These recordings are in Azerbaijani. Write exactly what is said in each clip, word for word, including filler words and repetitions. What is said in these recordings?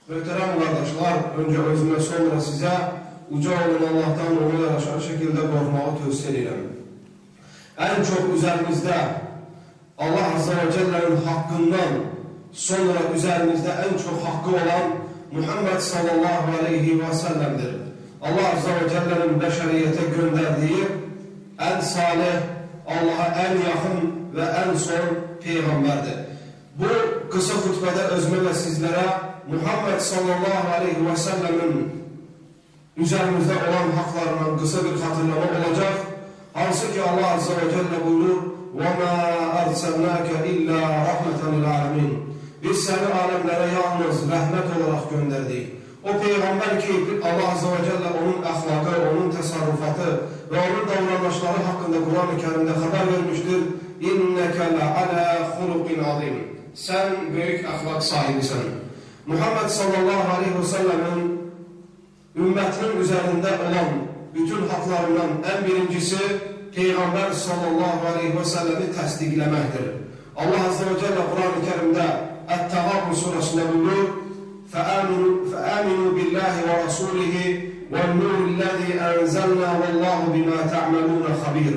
Möhtərəm qardaşlar, öncə özümə, sonra sizə uca olan Allahdan onu yaraşan şəkildə qorxmağı tövsiyə edirəm. Ən çox üzərimizdə Allah Azze ve Celle'nin hakkından sonra üzerimizde en çok hakkı olan Muhammed sallallahu aleyhi ve sellem'dir. Allah Azze ve Celle'nin beşeriyete gönderdiği en salih, Allah'a en yakın ve en son peygamberdir. Bu kısa hutbede özme ve sizlere Muhammed sallallahu aleyhi ve sellem'in üzerimizde olan haklarından kısa bir hatırlama olacak. Hansı ki Allah Azze ve Celle buyurur: وَمَا أَرْسَلْنَاكَ إِلَّا رَحْمَةً لِلْعَالَمِينَ. Biz seni alemlere yalnız rahmet olarak gönderdik. O peygamber ki Allah Azze ve Celle onun ahlakı, onun tasarrufatı ve onun davranışları hakkında Kur'an-ı Kerim'de haber vermiştir. اِنَّكَ لَعَلَى خُلُقٍ عَظِيمٍ. Sen büyük ahlak sahibisin. Muhammed sallallahu aleyhi ve sellem'in ümmetinin üzerinde olan bütün haklarından en birincisi Peygamber sallallahu aleyhi ve sellem'i təsdiqləməkdir. Allah Azze ve Celle Kur'an-ı Kerim'de Et-Təğabun surasında buyurur: فَآمِنُوا بِاللّٰهِ وَرَسُولِهِ وَالنُّورِ الَّذ۪ي أَنْزَلْنَا وَاللّٰهُ بِمَا تَعْمَلُونَ خَب۪يرٌ.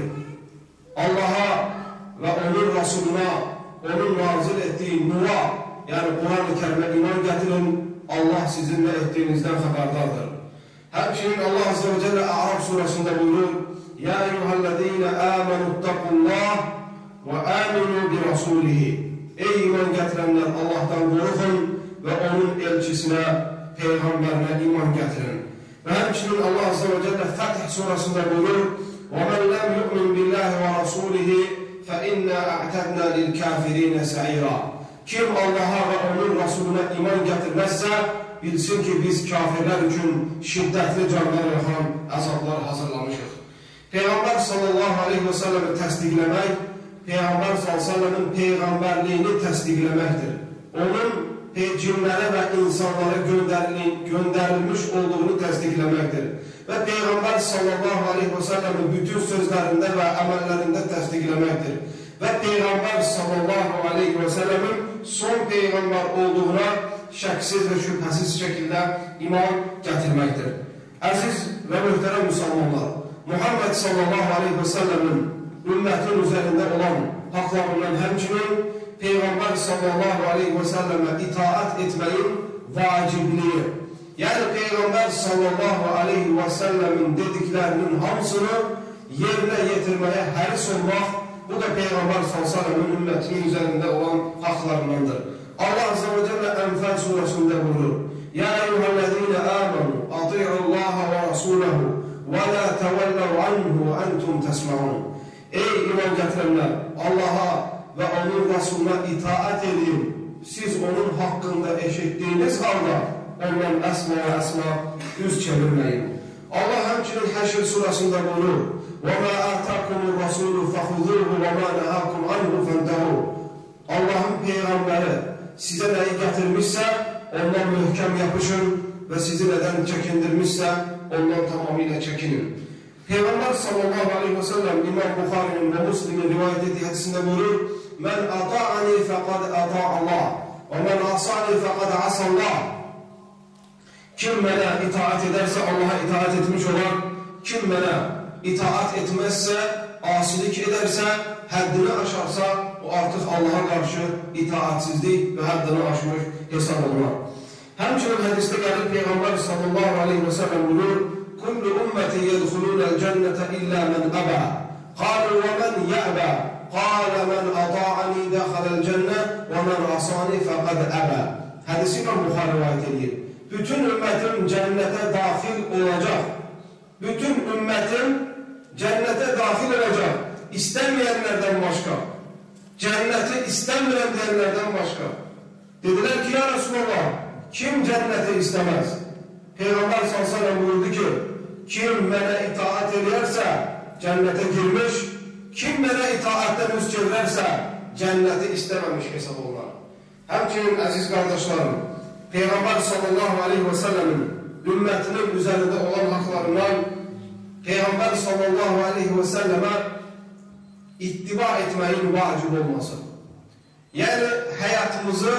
Allah'a ve onun Resulüne, onun nazil ettiği nura, yani Kur'an-ı Kerim'e iman getirin, Allah sizin ne ettiğinizden haberdardır. Hemçinin Allah Azze ve Celle A'raf surasında buyurur: يَا اَيُّهَا الَّذ۪ينَ آمَنُوا اتَّقُوا اللّٰهِ وَآمِنُوا بِرَسُولِهِ. Ey iman getirenler, Allah'tan korkun ve onun elçisine, peygamberine iman getirin. Ve hemçinin Allah Azze ve Celle Fetih surasında buyurur: وَمَنْ لَمْ يُؤْمِنْ بِاللّٰهِ وَرَسُولِهِ فَاِنَّا اَعْتَدْنَا لِلْكَافِر۪ينَ سَعِيرًا. Kim Allah'a ve onun Resulüne iman getirmezse bilsin ki biz kafirler için şiddetli canlar yakan azaplar hazırlamışız. Peygamber sallallahu aleyhi ve sellem'i təsdiqləmək, Peygamber sallallahu aleyhi ve sellem'in peygamberliğini təsdiqləməkdir. Onun cinlərə və insanlara gönderilmiş olduğunu təsdiqləməkdir. Və Peygamber sallallahu aleyhi ve sellem'in bütün sözlərində və əməllərində təsdiqləməkdir. Və Peygamber sallallahu aleyhi ve sellem'in son peygamber olduğuna şəksiz və şübhəsiz şəkildə iman gətirməkdir. Əziz və möhtərəm müsəlmanlar, Muhammed sallallahu aleyhi ve sellem'in ümmetin üzerinde olan haklarından hemçinin Peygamber sallallahu aleyhi ve selleme itaat etmeyin vacibliği. Yani Peygamber sallallahu aleyhi ve sellemin dediklerinin hamısını yerine getirmeye haris olmak, bu da Peygamber sallallahu aleyhi ve sellemin ümmetinin üzerinde olan haklarındandır. Allah Azze ve Celle Enfal surasında buyurur: Ya eyyühellezine amenu ati'ullaha ve rasulahu وَلَا تَوَلَّوْا عَنْهُ وَاَنْتُمْ تَسْمَعُونَ. Ey iman getirenler! Allah'a ve onun Resulüne itaat edin. Siz onun hakkında eşittiğiniz halde ondan esma ve esma yüz çevirmeyin. Allah hemçinin Həşr surasında buyurur: وَمَا آتَاكُمُ الرَّسُولُ فَخُذُوهُ وَمَا نَهَاكُمْ عَنْهُ فَانْتَهُوا. Allah'ın peygamberi size neyi getirmişse ondan mühkem yapışın ve sizi neden çekindirmişse ondan tamamıyla çekinin. Peygamber sallallahu aleyhi ve sellem İmam Bukhari'nin ve Müslim'in rivayet ettiği hadisinde buyurur: Men ata'ani fekad ata'allah ve men asani fekad asallah. Kim bana itaat ederse Allah'a itaat etmiş olur. Kim bana itaat etmezse, asilik ederse, haddini aşarsa o artık Allah'a karşı itaatsizlik ve haddini aşmış hesap olmak. Hemçinin hadiste gelir Peygamber sallallahu aleyhi ve sellem buyurur: Kullu ümmeti yedhulûnel cennete illa men aba. Kâlu ve men ya'ba. Kâle men ata'ani dekhalel cenne ve men asani fekad aba. Hadisi İmam Bukhari rivayet ediyor. Bütün ümmetim cennete dahil olacak. Bütün ümmetim cennete dahil olacak. İstemeyenlerden başka. Cenneti istemeyen diyenlerden başka. Dediler ki ya Resulallah, kim cenneti istemez? Peygamber sallallahu aleyhi ve sellem buyurdu ki, kim bana itaat ederse cennete girmiş, kim bana itaatten yüz çevirerse cenneti istememiş hesap olurlar. Hemçinin aziz kardeşlerim, Peygamber sallallahu aleyhi ve sellemin ümmetinin üzerinde olan haklarından Peygamber sallallahu aleyhi ve selleme ittiba etmeyin vacib olması. Yani hayatımızı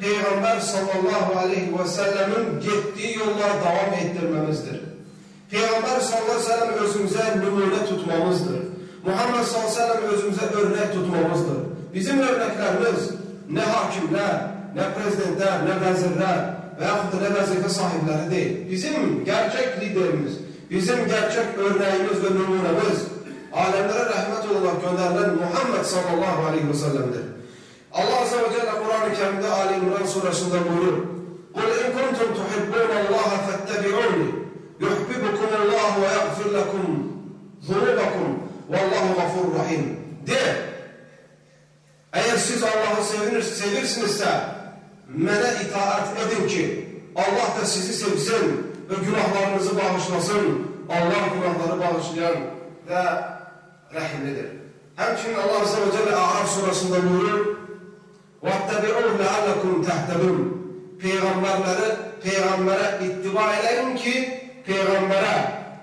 Peyğəmbər sallallahu aleyhi və səlləmin getdiyi yollara davam etdirməmizdir. Peyğəmbər sallallahu aleyhi və səlləm özümüzə nümunə tutmamızdır. Muhammed sallallahu aleyhi və səlləm özümüzə örnək tutmamızdır. Bizim örnəklərimiz nə hakimlər, nə prezidentlər, nə vəzirlər və yaxud da nə vəzifə sahibləri deyil. Bizim gerçək liderimiz, bizim gerçək örnəyimiz və nümunəmiz aləmlərə rəhmət olaraq göndərilən Muhammed sallallahu aleyhi və səlləmdir. Allah azze ve celle Kur'an-ı Kerim'de Ali İmran suresinde buyurur: "Kul in kuntum tuhibbunallaha fettebi'uni yuhibbukumullahu ve yaghfir lekum zunubakum vallahu gafurur rahim." De, eğer siz Allah'ı sevinir, sevirsinizse mənə itaat edin ki Allah da sizi sevsin ve günahlarınızı bağışlasın. Allah günahları bağışlayan ve rahimlidir. Həmçinin Allah azze ve celle A'raf suresinde buyurur: وَاتَّبِعُوا لَعَلَّكُمْ تَهْتَدُونَ Peyğəmbərləri, Peyğəmbərə ittiba eləyin ki, Peyğəmbərə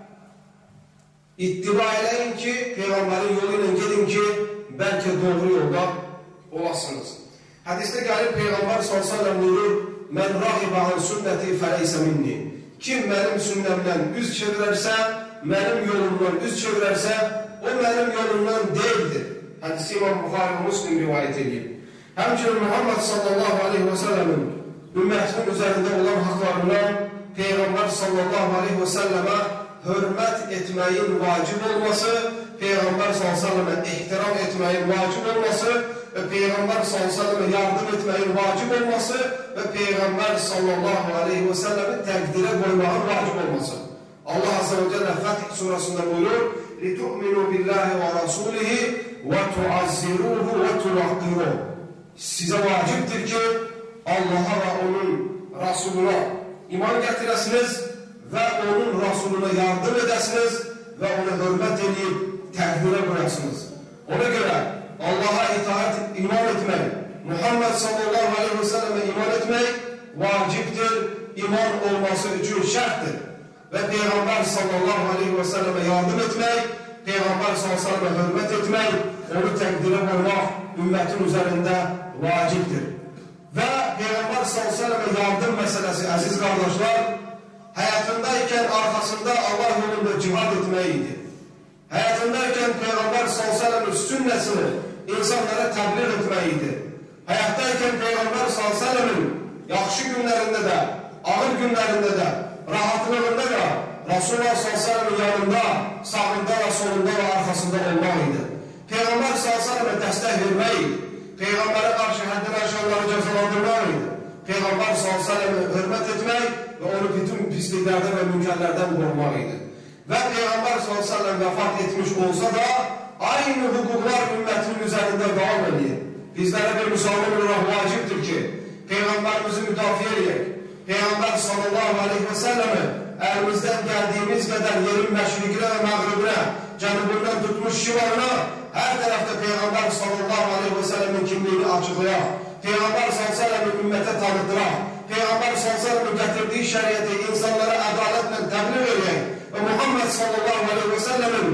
ittiba eləyin ki, Peyğəmbərin yolu ilə gedin ki, bəlkə doğru yolda olasınız. Hədisdə gəlib Peyğəmbər sallallahu aleyhi ve sellem buyurur: "Mən rağibə an sünnəti fəleysə minni." Kim mənim sünnəmdən üz çevirərsə, mənim yolumdan üz çevirərsə, o mənim yolumdan deyildir. Hədisi İmam Buxari və Müslim rivayət edir. Həmçinin Muhammed sallallahu aleyhi və səlləmin ümmətinin üzərində olan haqlarından Peyğəmbər sallallahu aleyhi və səlləmə hörmət etməyin vacib olması, Peyğəmbər sallallahu aleyhi və səlləmə ehtiram etməyin vacib olması və Peyğəmbər sallallahu aleyhi və səlləmə yardım etməyin vacib olması və Peyğəmbər sallallahu aleyhi və səlləmi təqdirə qoymağın vacib olması. Allah azze ve celle Fəth surasında buyurur: "Litu'minu billahi və rasulihi və tuazziruhu və tuvaqqiruhu." Sizə vacibdir ki, Allah'a və onun Rasuluna iman gətirəsiniz və onun Rasuluna yardım edəsiniz və ona hörmət edib təqdirə qoyasınız. Ona görə Allah'a itaat, iman etmək, Muhammed sallallahu aleyhi ve sellem'e iman etmək vacibdir, iman olması üçün şərtdir. Və Peyğəmbər sallallahu aleyhi ve sellem'e yardım etmək, Peyğəmbər sallallahu aleyhi ve sellem'e hörmət etmək, onu təqdirə qoymaq ümmətin üzərində vacibdir. Və Peyğəmbər sallallahu aleyhi ve sellem'e yardım məsələsi, əziz qardaşlar, həyatındayken arxasında Allah yolunda cihad etmək idi. Həyatındayken Peyğəmbər sallallahu aleyhi ve sellem'in sünnəsini insanlara təbliğ etmək idi. Həyatdayken Peyğəmbər sallallahu aleyhi ve sellem'in yaxşı günlərində də, ağır günlərində də, rahatlığında da Resulullah sallallahu aleyhi ve sellem'in yanında, sağında və solunda və arxasında olmaq idi. Peyğəmbər sallallahu aleyhi ve sellem'e dəstək vermək idi. Peyğəmbərə qarşı həddən aşanları cəzalandırmaq idi. Peyğəmbər sallallahu aleyhi ve sellem'e hörmət etmək və onu bütün pisliklərdən və münkərlərdən qorumaq idi. Və Peyğəmbər sallallahu aleyhi ve sellem vəfat etmiş olsa da aynı hüquqlar ümmətinin üzərində davam edir. Bizlərə bir müsəlman olaraq vacibdir ki, Peyğəmbərimizi müdafiə edək. Peyğəmbər sallallahu aleyhi ve sellem'i əlimizdən gəldiyimiz qədər yerin məşriqinə və məğribinə, cənubundan tutmuş şimalına hər tərəfdə Peyğəmbər sallallahu aleyhi ve sellem'in kimliyini açıqlayaq. Peyğəmbər sallallahu aleyhi ve sellem'i ümmətə tanıdıraq. Peyğəmbər sallallahu aleyhi ve sellem'in gətirdiyi şəriyyəti insanlara ədalətlə təbliğ edək. Və Muhammed sallallahu aleyhi ve sellem'in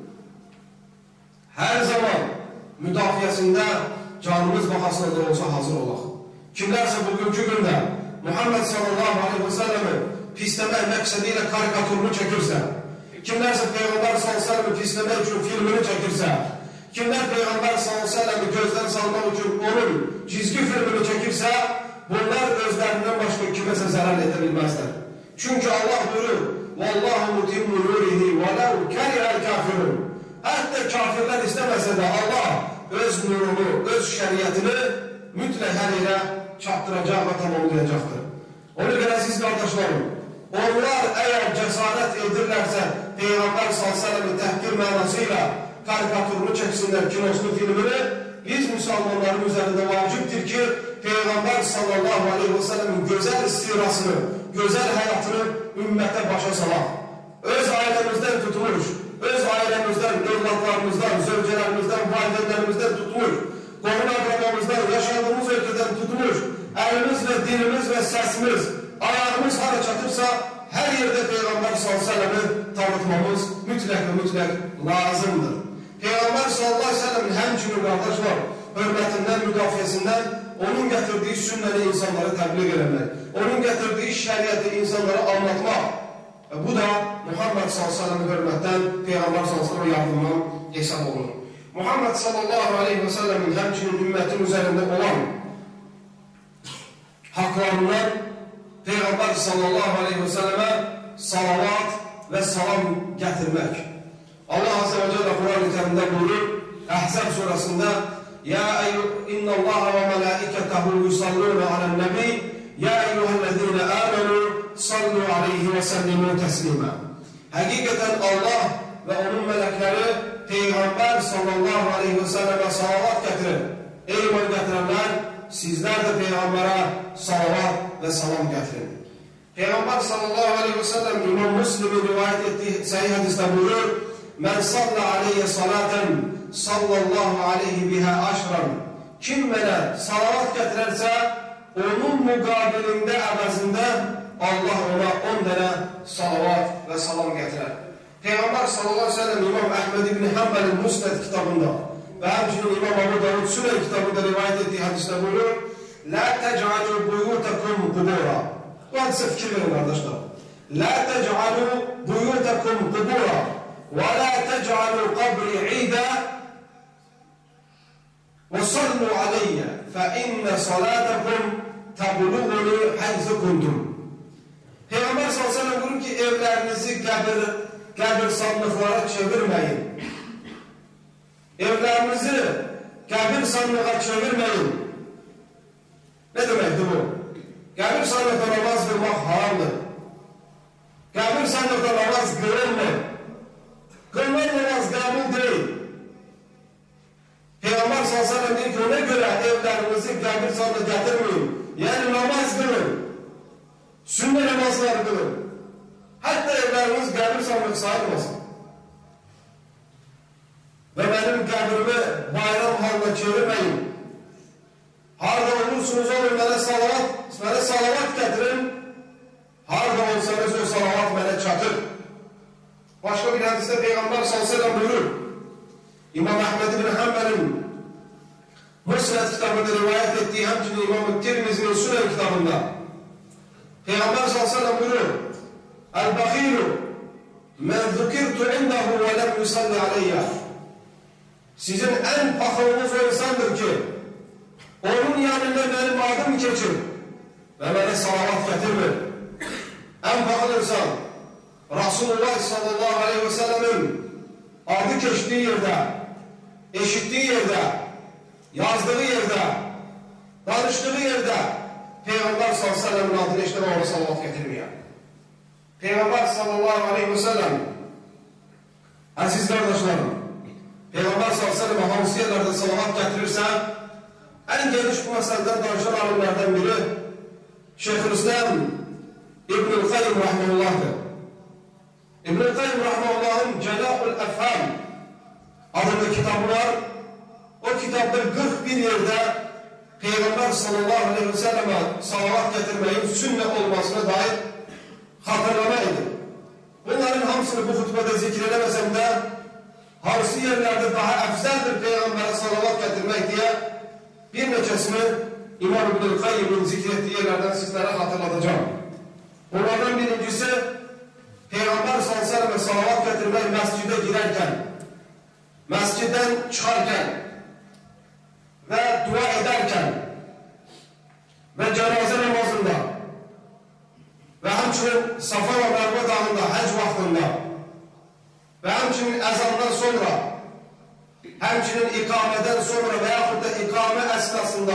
hər zaman müdafiəsində canımız bahasına da olsa hazır olaq. Kimlərsə bugünkü gündə Muhammed sallallahu aleyhi ve sellem'i pisləmək məqsədi ilə karikaturunu çəkirsə, kimlərsə Peyğəmbər sallallahu aleyhi ve sellem'i pisləmək üçün filmini çəkirsə, kimlər Peyğəmbər sallallahu aleyhi ve sellem'i gözdən salmaq üçün onun cizgi filmini çəkirsə, bunlar özlərindən başqa kiməsə zərər edə bilməzlər. Çünki Allah buyurur: "Vallahu mutimmu nurihi vələv kərihəl kafirun." Hətta kafirlər istəməsə də Allah öz nurunu, öz şəriyyətini mütləq hər yerə çatdıracaq və tamamlayacaqdır. Ona görə siz qardaşlarım, onlar əgər cəsarət edirlərsə Peyğəmbər sallallahu aleyhi ve sellem'i təhqir mənasıyla karikaturunu çəksinlər, kinosunu, filmini, biz müsəlmanların üzərində vacibdir ki, Peyğəmbər sallallahu aleyhi ve sellem'in gözəl istirasını, gözəl həyatını ümmətə başa salaq. Öz ailəmizdən tutmuş, öz ailəmizdən, evlatlarımızdan, zövcələrimizdən, valideynlərimizdən tutmuş, qohum əqrabamızdan, yaşadığımız ölkədən tutmuş, əlimiz və dilimiz və səsimiz, ayağımız hara çatırsa, hər yerdə Peyğəmbər sallallahu aleyhi ve sellem'i tanıtmamız mütləq və mütləq lazımdır. Peyğəmbər sallallahu aleyhi ve sellem'in həmçinin qardaşlar, hörmətindən, müdafiəsindən onun getirdiği sünneti insanlara tebliğ etmek, onun getirdiği şeriatı insanlara anlatmak. E bu da Muhammed sallallahu aleyhi ve sellem'in hürmetten, Peygamber sallallahu aleyhi ve sellem'in yardımından hesap olur. Muhammed sallallahu aleyhi ve sellem'in hemçinin ümmetin üzerinde olan haklarından Peygamber sallallahu aleyhi ve selleme salavat ve salam getirmek. Allah azze ve celle Kur'an-ı Kerim'de buyurur, Ahzab surasında Ya inna Allah ve melaiketehu yusalluna alen nebi Ya eyyühellezine amenu sallu aleyhi ve sellimu teslima. Hakikaten Allah ve onun melekleri Peygamber sallallahu aleyhi ve selleme salavat getirir. Ey iman getirenler, sizler de Peygamber'e salavat ve salam getirin. Peygamber sallallahu aleyhi ve sellem İmam Müslim'in rivayet ettiği sahih hadiste buyurur, Men salla aleyye salaten sallallahu aleyhi biha aşran. Kim bana salavat getirerse onun mukabilinde, əvəzində Allah ona on tane salavat ve salam getirer. Peygamber sallallahu aleyhi ve sellem İmam Ahmed ibn Hanbel'in Musned kitabında ve hemçinin İmam Abu Davud Sünen kitabında rivayet ettiği hadiste buyurur, La tec'alû buyûtekum kubura. Bu hadise fikir verin kardeşler. La tec'alû buyûtekum kubura ve la tec'alû qabri ida ve sallu aleyye fe inne salatakum tabluğuni haythu kuntum. Peygamber sallallahu aleyhi ve sellem buyurur ki evlerinizi kabir, kabir sandıklara çevirmeyin. Evlerinizi kabir sandığa çevirmeyin. Ne demektir bu? Kabir sandıkta namaz kılmak haramdır. Kabir sandıkta namaz kılınmıyor. Kılınan namaz kabul değil. Peygamber sallallahu aleyhi ve sellem diyor ki ona göre evlerinizi kabir sandığı getirmeyin. Yani namaz kılın. Sünnet namazlar kılın. Hatta evleriniz kabir sandığı sayılmasın. Ve benim kabrimi bayram haline çevirmeyin. Harda olursunuz olun bana salavat, bana salavat getirin. Harda olsanız o salavat bana çatır. Başka bir hadiste Peygamber sallallahu aleyhi ve sellem buyurur. İmam Ahmed bin Hanbel'in Musned kitabında rivayet ettiği hemçinin İmam-ı Tirmizi'nin Sünen kitabında Peygamber sallallahu aleyhi ve sellem buyurur. El-Bahiru men zukirtu indahu ve lem yusalli aleyya. Sizin en pahalınız o insandır ki onun yanında benim adım geçir ve bana salavat getirme. En pahalı insan Resulullah sallallahu aleyhi ve sellemin adı geçtiği yerde, eşittiği yerde, yazdığı yerde, danıştığı yerde Peygamber sallallahu aleyhi ve sellemin adını işte ona salavat getirmiyor. Peygamber sallallahu aleyhi ve sellem aziz kardeşlerim, Peygamber sallallahu aleyhi ve sellem hangi yerlerde salavat getirirse en geniş bu meseleden danışan alimlerden biri Şeyhülislam İbnül Kayyum Rahimullah'dır. İbnül Kayyum Rahimullah'ın Celâ'ul Efham adında kitabı var. O kitapta kırk bir yerde Peygamber sallallahu aleyhi ve selleme salavat getirmeyin sünnet olmasına dair hatırlamaydı. Bunların hamısını bu hutbede zikredemesem de hamısı yerlerde daha efzeldir Peygamber'e salavat getirmek diye bir neçesini İmam İbnül Kayyum'un zikrettiği yerlerden sizlere hatırlatacağım. Bunlardan birincisi Peygamber sallallahu aleyhi ve selleme salavat getirmek mescide girerken, mescitten çıkarken ve dua ederken ve cenaze namazında ve hemçinin Safa ve Merve dağında hac vaktinde ve hemçinin ezandan sonra hemçinin ikameden sonra veyahut da ikame esnasında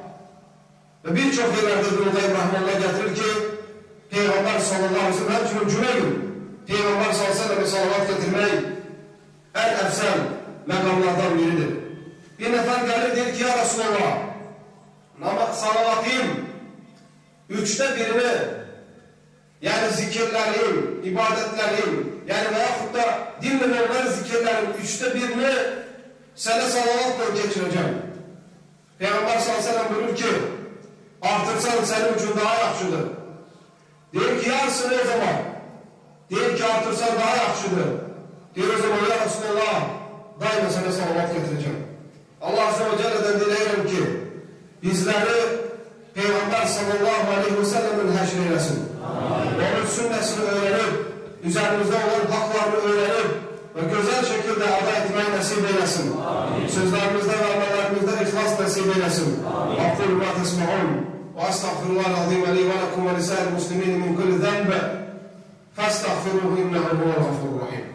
ve birçok yerlerde İbn-i Kayyum Rahmanullah getirir ki Peygamber sallallahu aleyhi ve sellem hemçinin cüme gün Peygamber sallallahu aleyhi ve sellem salavat getirmeyi en efsel mekamlardan biridir. Bir nefer gelir der ki ya Resulallah namaz salavatım üçte birini yani zikirlerim, ibadetlerim yani veyahut da dinle normal zikirlerim üçte birini sana salavatla geçireceğim. Peygamber sallallahu aleyhi ve sellem buyurur ki artırsan senin için daha yaxşıdır. Deyir ki yarısını o zaman. Deyir ki artırsan daha yaxşıdır. Deyir o zaman ya Resulallah daima sana salavat getireceğim. Allah azze ve celle'den dileyirəm ki bizleri Peygamber sallallahu aleyhi ve sellem'in haşr eylesin. Onun sünnesini öğrenip, üzerimizde olan haklarını öğrenip ve güzel şekilde ada etmeyi nasip eylesin. Sözlerimizde ve amellerimizde ihlas nasip eylesin. Aqul ma tesma'un ve estağfirullahal azim li ve lekum ve lisa'il muslimin min kulli zenb festağfiruhu innehu huvel gafurur rahim.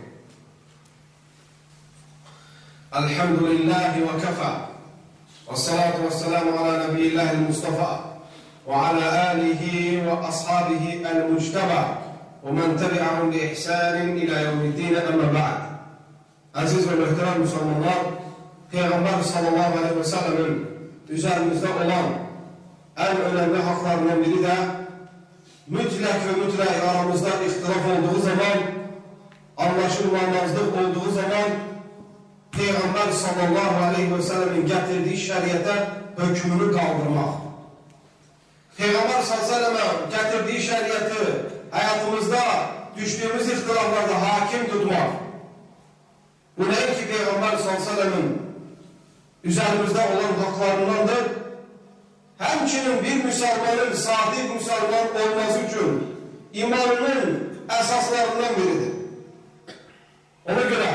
Elhamdülillahi ve kefa. والصلاة والسلام على نبي الله المصطفى وعلى آله وأصحابه المجتبى ومن تبعهم بإحسان إلى يوم الدين أما بعد. Aziz ve muhterem Müslümanlar, Peygamber sallallahu aleyhi ve sellem'in üzerimizde olan en önemli haklarından biri de mütlak ve mutlak aramızda ihtilaf olduğu zaman, anlaşılmamazlık olduğu zaman Peygamber sallallahu aleyhi ve sellem'in getirdiği şeriyete hükmünü kaldırmak. Peygamber sallallahu aleyhi ve sellem'in getirdiği şeriyeti hayatımızda düştüğümüz ihtilaflarda hakim tutmak. Bu ne ki Peygamber sallallahu aleyhi ve sellem'in üzerimizde olan haklarındandır. Hemçinin bir Müslümanın sadık Müslüman olması için imanının esaslarından biridir. Ona göre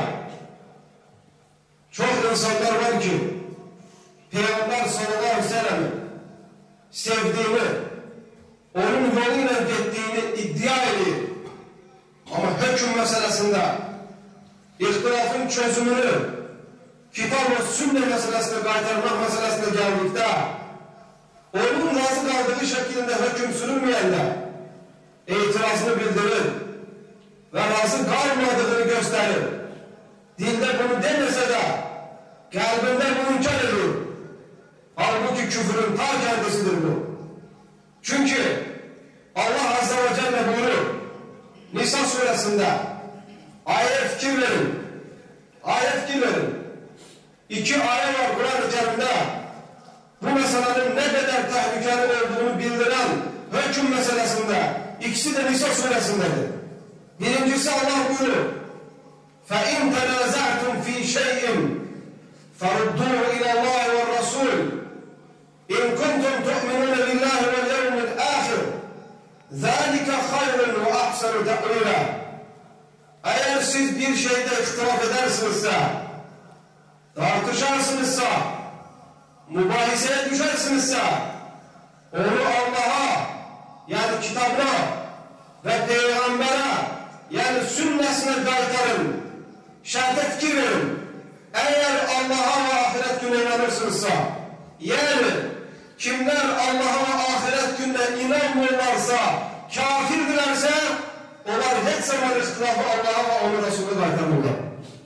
çok insanlar var ki Peygamber sallallahu aleyhi ve sellem'i sevdiğini, onun yoluyla gittiğini iddia ediyor. Ama hüküm meselesinde ihtilafın çözümünü kitap ve sünnet meselesine kaytarmak meselesine geldikte onun razı kaldığı şekilde hüküm sürülmeyende itirazını bildirir ve razı kalmadığını gösterir. Dilde bunu demese de kalbinde bunu inkar ediyor. Halbuki küfrün ta kendisidir bu. Çünkü Allah Azze ve Celle buyuruyor Nisa suresinde ayet fikir verin. Ayet fikir verin. İki ayet var Kur'an-ı Kerim'de bu meselenin ne kadar tehlikeli olduğunu bildiren hüküm meselesinde. İkisi de Nisa suresindedir. Birincisi Allah buyuruyor فَاِنْ تَنَازَعْتُمْ ف۪ي شَيْءٍ فَرُدُّوهُ اِلَى اللّٰهِ وَالرَّسُولِ اِنْ كُنْتُمْ تُؤْمِنُونَ بِاللّٰهِ وَالْيَوْمِ الْآخِرِ ذَٰلِكَ خَيْرٌ وَأَحْسَنُ تَأْوِيلًا. Eğer siz bir şeyde ihtilaf edersinizse, tartışarsınızsa, mübahiseye düşersinizse, onu Allah'a, yani kitabına ve Peygamber'e, yani sünnesine kaytarın. Şerhte fikir verin. Eğer Allah'a ve ahiret gününe inanırsınızsa, yani kimler Allah'a ve ahiret gününe inanmıyorlarsa, kafirdirlerse, onlar hiç zaman ihtilafı Allah'a ve onun Resulü'ne kaytarmıyorlar.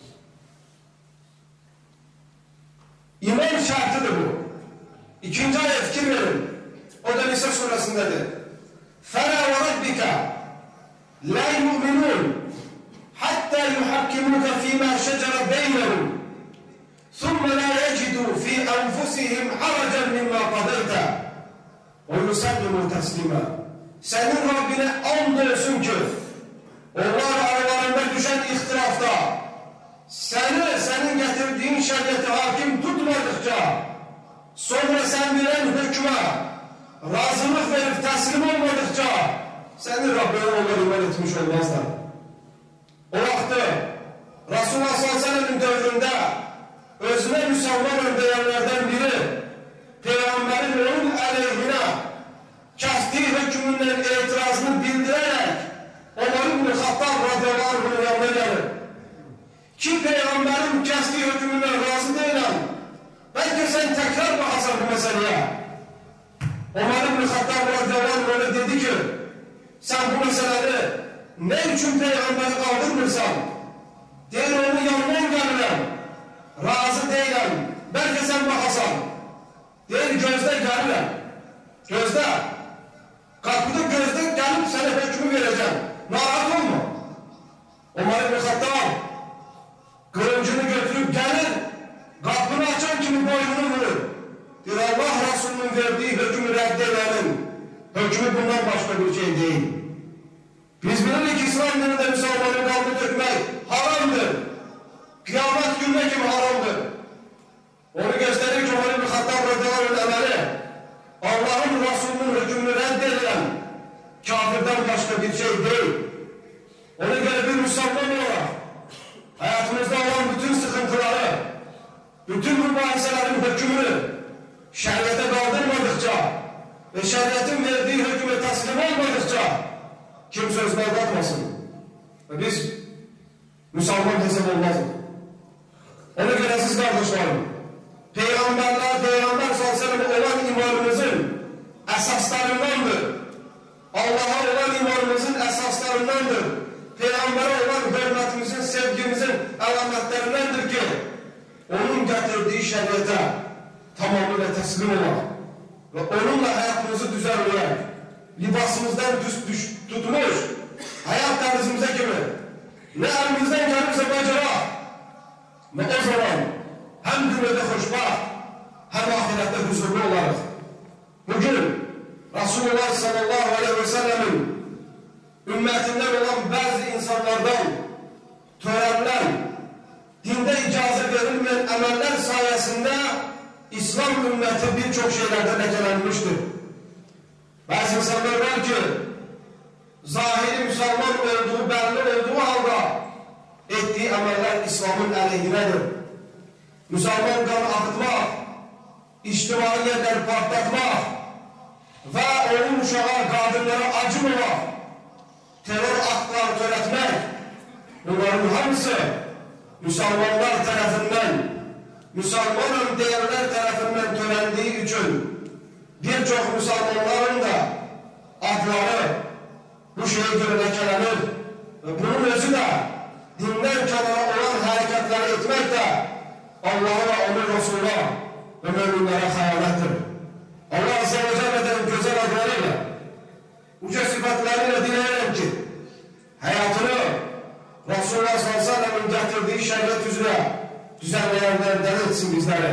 İman şartıdır bu. İkinci ayet fikir verin. O da Nisa suresindedir. فَلَا وَرَبِّكَ لَا يُؤْمِنُونَ حَتَّى يُحَكِّمُوكَ فِي مَا شَجَرَ بَيْنَهُمْ ثُمَّ لَا يَجِدُوا فِي أَنْفُسِهِمْ حَرَجًا مِمَّا قَضَيْتَ وَيُسَلِّمُوا تَسْلِيمًا. Senin Rabbine andolsun ki onlar aralarında düşen ihtilafta seni, senin getirdiğin şeriatı hakim tutmadıkça, sonra sen bilen hükme razılık verip teslim olmadıkça senin Rabbine onlar iman etmiş olmazlar. O vakti Resulullah sallallahu aleyhi ve sellem'in dövründe özüne Müslüman diyenlerden biri Peygamberin onun aleyhine kestiği hükmünden itirazını bildirerek Ömer ibn Hattab radıyallahu anh'ın yanına gelir. Ki Peygamberin kestiği hükmünden razı değilim. Belki sen tekrar bakarsın bu meseleye. Ömer ibn Hattab radıyallahu anh öyle dedi ki sen bu meseleleri ne için Peygamber'i kaldırmırsan değil onu yanından gelirim. Razı değilim. Belki sen bakarsın. Değil gözde gelirim. Gözde. Kapıda gözde gelip sana hükmü vereceğim. Narahat olma. Ömer ibn Hattab kılıncını götürüp gelir, kapını açan kimi boynunu vurur. Bir Allah Resulü'nün verdiği hükmü reddedenin hükmü bundan başka bir şey değil. Biz biliriz ki İslam dininde Müslümanların kalbi dökmek haramdır. Kıyamet gününe gibi haramdır. Onu gösterir ki Ömer ibn Hattab radıyallahu anh emeli Allah'ın Resulünün hükmünü reddedilen kafirden başka bir şey değil. Ona göre bir Müslüman olarak hayatımızda olan bütün sıkıntıları, bütün mübahiselerin hükmünü şeriate kaldırmadıkça ve şeriatın verdiği hüküme teslim olmadıkça kimse özüne bakmasın. Ve biz Müslüman hesap olmazdık. Ona göre siz kardeşlerim, Peygamberler, Peygamber sallallahu aleyhi ve sellem olan imanımızın esaslarındandır. Allah'a olan imanımızın esaslarındandır. Peygamber'e olan hürmetimizin, sevgimizin alametlerindendir ki onun getirdiği şeriata tamamıyla teslim olan ve onunla hayatımızı düzenleyen, libasımızdan düz, düş, tutmuş, hayat tarzımıza gibi ne elimizden gelirse bacarak ve o zaman hem dünyada hoşbaht hem ahirette huzurlu olarak bugün Resulullah sallallahu aleyhi ve sellemin ümmetinden olan bazı insanlardan törenler, dinde icazet verilmeyen emeller sayesinde İslam ümmeti birçok şeylerde lekelenmiştir. Bazı insanlar var ki zahiri Müslüman olduğu belli olduğu halde ettiği emeller İslam'ın aleyhinedir. Müslüman kan akıtmak, içtimai yerleri patlatmak ve onun uşağı kadınlara acımamak, terör aktlar töretmek, bunların hepsi Müslümanlar tarafından, Müslümanın değerler tarafından törendiği için birçok Müslümanların da adları bu şeye göre lekelenir ve bunun özü de dinden kenara olan hareketleri etmek de Allah'a ve onun Resulü'ne ve müminlere hayalettir. Allah Azze ve Celle'den güzel adlarıyla, uca sıfatlarıyla dileyelim ki hayatını Resulullah sallallahu aleyhi ve sellem'in getirdiği şeriat üzere düzenleyenlerden etsin bizleri.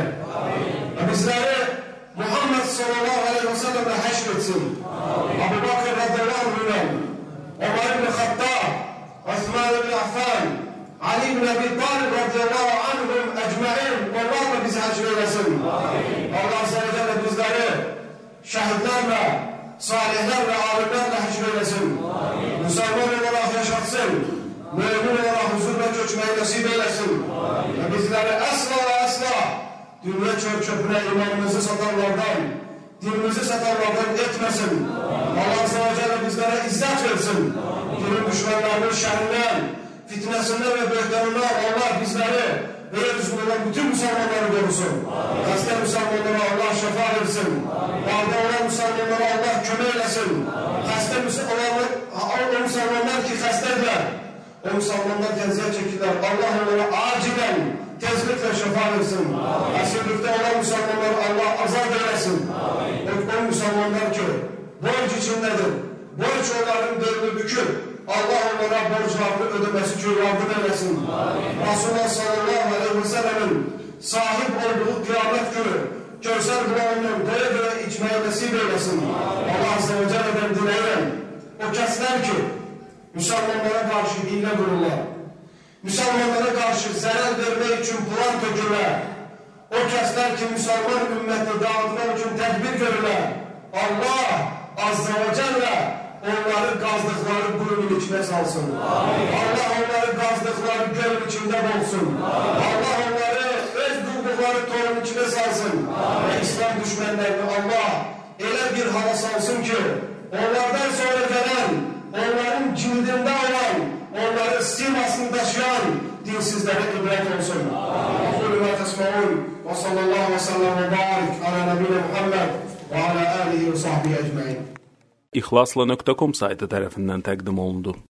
Ve bizleri Muhammed sallallahu aleyhi ve sellem'le haşretsin. Abu Bakr radıyallahu anh, Ömer ibn Khattab, Osman ibn Affan, Ali ibn Abi Talib radıyallahu anhum ecmaîn, Allah da bizi haşretsin. Allah Azze ve Celle bizleri şehitlerle, salihlerle, alimlerle haşretsin. Müslüman olarak yaşatsın. Mümin olarak huzurla çökmeyi nasip eylesin. Ve bizleri asla ve asla dünya çöp çöpüne imanımızı satanlardan, dinimizi satanlardan etmesin. Allah Azze ve Celle bizlere izzet versin. Dinin düşmanlarının şerrinden, fitnesinden ve böhtanından Allah bizleri ve yeryüzünde olan bütün Müslümanları korusun. Hasta Müslümanlara Allah şifa versin. Bağda olan Müslümanlara Allah kömür eylesin. Hasta Müslümanlar, o Müslümanlar ki hastadılar, o Müslümanlar kendilerine çektiler. Allah onlara acilen tezlikle şifa versin. Esirlikte olan Müslümanları Allah azat eylesin. O, o Müslümanlar ki borç içindedir. Borç onların belini büküp Allah onlara borçlarını ödemesi için yardım eylesin. Resulullah sallallahu aleyhi ve sellem'in sahip olduğu kıyamet günü Kevser bulağından doya doya içmeye nasip eylesin. Allah Azze ve Celle'den dileyen o kesler ki Müslümanlara karşı hile kururlar, Müslümanlara karşı zarar vermek için plan tökürler, o kesler ki Müslüman ümmeti dağıtmak için tedbir görürler, Allah Azze ve Celle onları gazdıkları gölün içine salsın. Amin. Allah onları gazdıkları gölün içinde bulsun. Allah onları öz durdukları torun içine salsın. Amin. Ve İslam düşmanlarını Allah öyle bir hala salsın ki onlardan sonra gelen, onların cildinde olan, onların simasını taşıyan dinsizlere ibret olsun. Amin. Ve sallallahu aleyhi ve sellem ve barik ala nebine Muhammed ve ala alihi ve sahbihi ecmaîn. İhlasla nöqtə com saytı tərəfindən təqdim olundu.